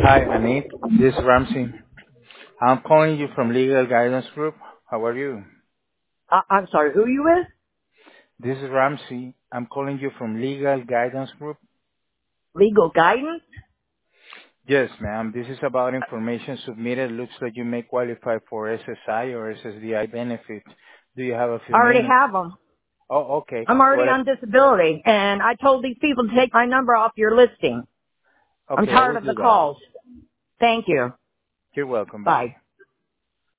Hi, Anit. This is Ramsey. I'm calling you from Legal Guidance Group. How are you? I'm sorry, who you with? This is Ramsey. I'm calling you from Legal Guidance Group. Legal guidance? Yes, ma'am. This is about information submitted. Looks like you may qualify for SSI or SSDI benefits. Do you have a I few already minutes? have them. Oh, okay. I'm already Well, on disability, and I told these people to take my number off your listing. I'm okay, I tired will of the do that. calls. Thank you. You're welcome. Bye. Bye.